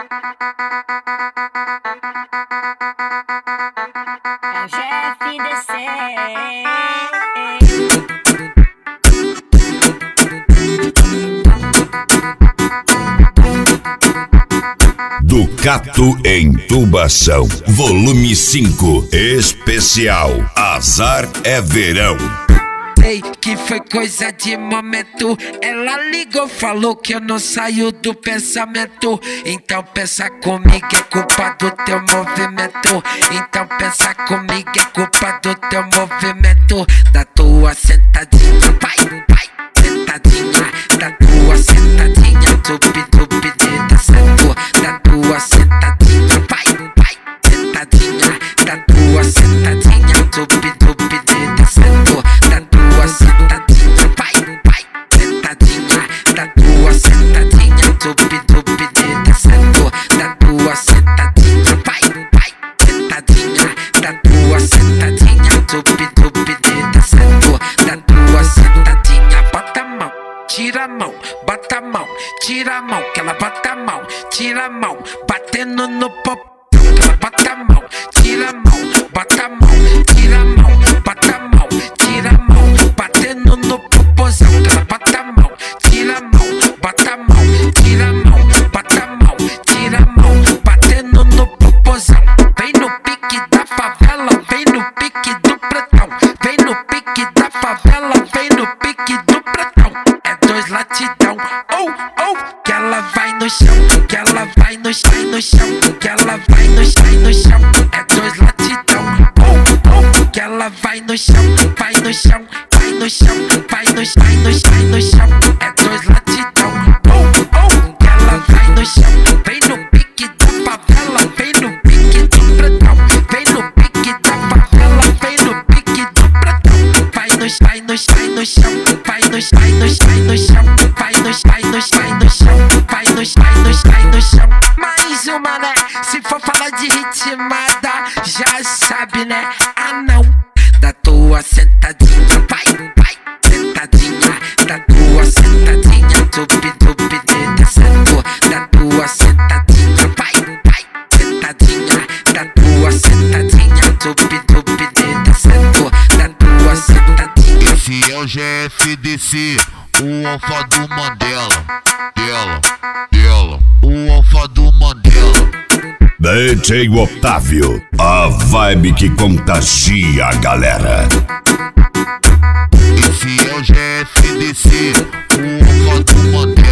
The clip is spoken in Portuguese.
É o GFDC. Ducato em Tubação, volume 5, especial Azar é Verão. Sei que foi coisa de momento. Ela ligou, falou que eu não saio do pensamento. Então pensa comigo, é culpa do teu movimento. Então pensa comigo, é culpa do teu movimento. Da tua sentadinha, vai, sentadinha. Da tua sentadinha, tupi, descendo. Da tua sentadinha, vai, sentadinha. Da tua sentadinha, tupi, descendo. Da tua sentadinha, vai, sentadinha. Da tua sentadinha, tupi, descendo. Da tua sentadinha, vai, sentadinha. Da tua sentadinha, tupi, descendo. Da tua sentadinha, bota a mão, tira a mão, bota a mão, tira a mão, que ela bota a mão, tira a mão, batendo no popô. Bota a mão, tira a mão, bota a mão, tira a mão, bota a mão, tira a mão, batendo no popozão. Ela bota a mão, tira a mão, bota a mão, tira a mão, bota a mão, tira a mão, batendo no popozão. Vem no pique da favela, vem no pique do pretão. Vem no pique da favela, vem no pique do pretão. É dois latidão, que ela vai no chão, que ela vai no chão, que ela vai no chão. É dois latidão, que ela vai no chão, vai no chão, vai no chão, vai no chão, é dois latidão, que ela vai no chão. Vem no pique da favela, vem no pique do pretão. Vem no pique da favela, vem no pique do pretão. Vai no chão, vai no chão, vai no chão, vai no chão, vai no chão, vai no chão. Mais uma, né? Se for falar de ritmada, já sabe, né? Ah não, da tua sentadinha, vai, sentadinha. Da tua sentadinha, tupi, descendo. Da tua sentadinha, vai, sentadinha. Da tua sentadinha, tupi, descendo. Da tua sentadinha. Esse é o GFDC, o alfa do Mandela, dela, o alfa do Mandela. DJ Otávio, a vibe que contagia a galera. Esse é o GFDC, o alfa do Mandela.